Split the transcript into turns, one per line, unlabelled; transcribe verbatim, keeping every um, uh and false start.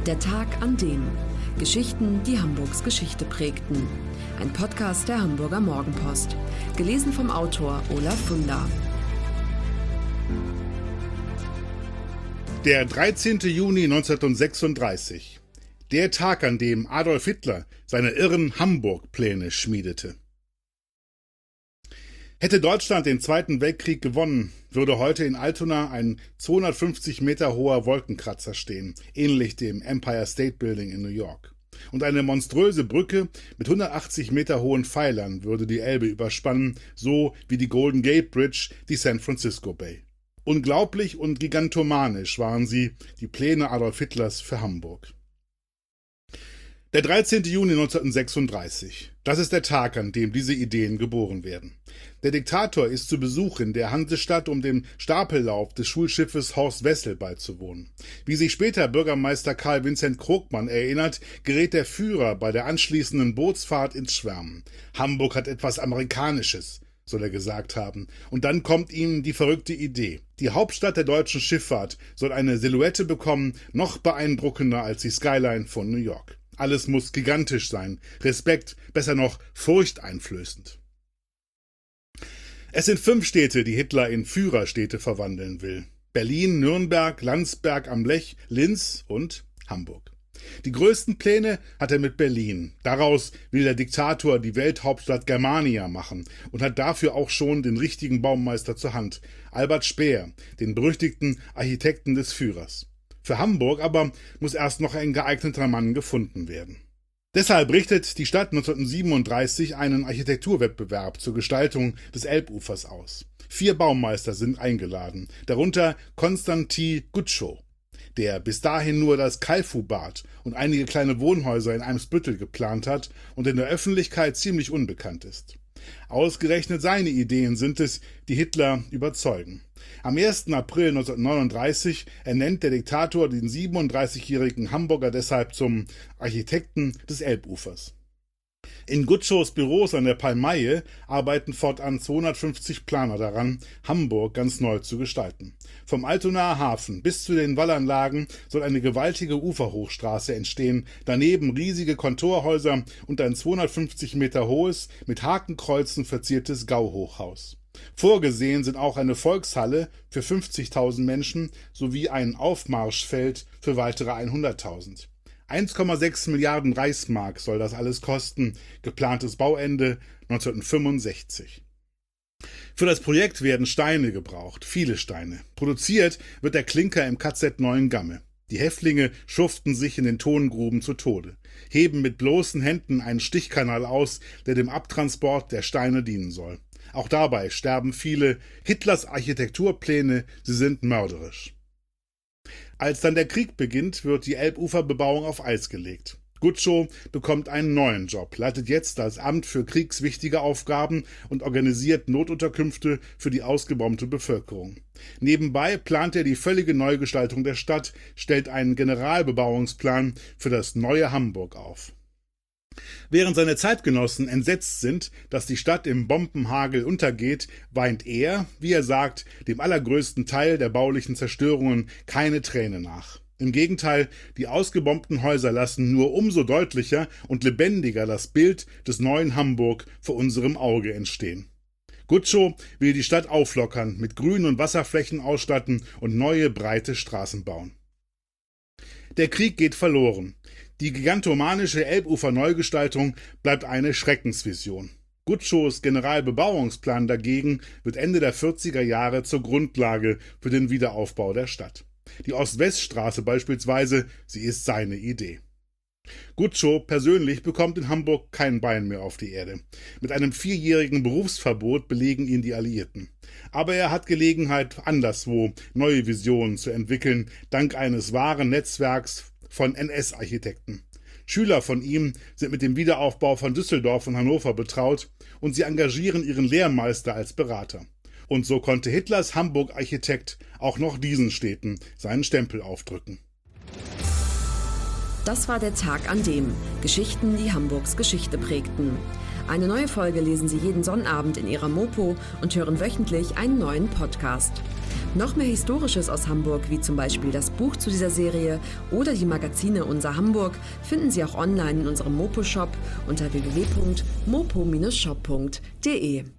Der Tag an dem. Geschichten, die Hamburgs Geschichte prägten. Ein Podcast der Hamburger Morgenpost. Gelesen vom Autor Olaf Funder.
Der dreizehnte Juni neunzehnhundertsechsunddreißig. Der Tag, an dem Adolf Hitler seine irren Hamburg-Pläne schmiedete. Hätte Deutschland den Zweiten Weltkrieg gewonnen, würde heute in Altona ein zweihundertfünfzig Meter hoher Wolkenkratzer stehen, ähnlich dem Empire State Building in New York. Und eine monströse Brücke mit hundertachtzig Meter hohen Pfeilern würde die Elbe überspannen, so wie die Golden Gate Bridge die San Francisco Bay. Unglaublich und gigantomanisch waren sie, die Pläne Adolf Hitlers für Hamburg. Der dreizehnte Juni neunzehnhundertsechsunddreißig. Das ist der Tag, an dem diese Ideen geboren werden. Der Diktator ist zu Besuch in der Hansestadt, um dem Stapellauf des Schulschiffes Horst Wessel beizuwohnen. Wie sich später Bürgermeister Karl Vincent Krogmann erinnert, gerät der Führer bei der anschließenden Bootsfahrt ins Schwärmen. Hamburg hat etwas Amerikanisches, soll er gesagt haben. Und dann kommt ihm die verrückte Idee. Die Hauptstadt der deutschen Schifffahrt soll eine Silhouette bekommen, noch beeindruckender als die Skyline von New York. Alles muss gigantisch sein, Respekt, besser noch furchteinflößend. Es sind fünf Städte, die Hitler in Führerstädte verwandeln will. Berlin, Nürnberg, Landsberg am Lech, Linz und Hamburg. Die größten Pläne hat er mit Berlin. Daraus will der Diktator die Welthauptstadt Germania machen und hat dafür auch schon den richtigen Baumeister zur Hand, Albert Speer, den berüchtigten Architekten des Führers. Für Hamburg aber muss erst noch ein geeigneter Mann gefunden werden. Deshalb richtet die Stadt neunzehnhundertsiebenunddreißig einen Architekturwettbewerb zur Gestaltung des Elbufers aus. Vier Baumeister sind eingeladen, darunter Konstantin Gutschow, der bis dahin nur das Kalfu-Bad und einige kleine Wohnhäuser in Eimsbüttel geplant hat und in der Öffentlichkeit ziemlich unbekannt ist. Ausgerechnet seine Ideen sind es, die Hitler überzeugen. Am ersten April neunzehnhundertneununddreißig ernennt der Diktator den siebenunddreißigjährigen Hamburger deshalb zum Architekten des Elbufers. In Gutschows Büros an der Palmaie arbeiten fortan zweihundertfünfzig Planer daran, Hamburg ganz neu zu gestalten. Vom Altonaer Hafen bis zu den Wallanlagen soll eine gewaltige Uferhochstraße entstehen, daneben riesige Kontorhäuser und ein zweihundertfünfzig Meter hohes, mit Hakenkreuzen verziertes Gauhochhaus. Vorgesehen sind auch eine Volkshalle für fünfzigtausend Menschen sowie ein Aufmarschfeld für weitere hunderttausend. eins Komma sechs Milliarden Reichsmark soll das alles kosten, geplantes Bauende neunzehnhundertfünfundsechzig. Für das Projekt werden Steine gebraucht, viele Steine. Produziert wird der Klinker im K Z Neuengamme. Die Häftlinge schuften sich in den Tongruben zu Tode, heben mit bloßen Händen einen Stichkanal aus, der dem Abtransport der Steine dienen soll. Auch dabei sterben viele. Hitlers Architekturpläne, sie sind mörderisch. Als dann der Krieg beginnt, wird die Elbuferbebauung auf Eis gelegt. Gutschow bekommt einen neuen Job, leitet jetzt das Amt für kriegswichtige Aufgaben und organisiert Notunterkünfte für die ausgebombte Bevölkerung. Nebenbei plant er die völlige Neugestaltung der Stadt, stellt einen Generalbebauungsplan für das neue Hamburg auf. Während seine Zeitgenossen entsetzt sind, dass die Stadt im Bombenhagel untergeht, weint er, wie er sagt, dem allergrößten Teil der baulichen Zerstörungen keine Träne nach. Im Gegenteil, die ausgebombten Häuser lassen nur umso deutlicher und lebendiger das Bild des neuen Hamburg vor unserem Auge entstehen. Gutschow will die Stadt auflockern, mit Grün- und Wasserflächen ausstatten und neue breite Straßen bauen. Der Krieg geht verloren. Die gigantomanische Elbufer-Neugestaltung bleibt eine Schreckensvision. Gutschows Generalbebauungsplan dagegen wird Ende der vierziger Jahre zur Grundlage für den Wiederaufbau der Stadt. Die Ost-West-Straße beispielsweise, sie ist seine Idee. Gutschow persönlich bekommt in Hamburg kein Bein mehr auf die Erde. Mit einem vierjährigen Berufsverbot belegen ihn die Alliierten. Aber er hat Gelegenheit, anderswo neue Visionen zu entwickeln, dank eines wahren Netzwerks von N S-Architekten. Schüler von ihm sind mit dem Wiederaufbau von Düsseldorf und Hannover betraut und sie engagieren ihren Lehrmeister als Berater. Und so konnte Hitlers Hamburg-Architekt auch noch diesen Städten seinen Stempel aufdrücken.
Das war der Tag an dem. Geschichten, die Hamburgs Geschichte prägten. Eine neue Folge lesen Sie jeden Sonnabend in Ihrer Mopo und hören wöchentlich einen neuen Podcast. Noch mehr Historisches aus Hamburg, wie zum Beispiel das Buch zu dieser Serie oder die Magazine Unser Hamburg, finden Sie auch online in unserem Mopo-Shop unter w w w punkt mopo Bindestrich shop punkt de.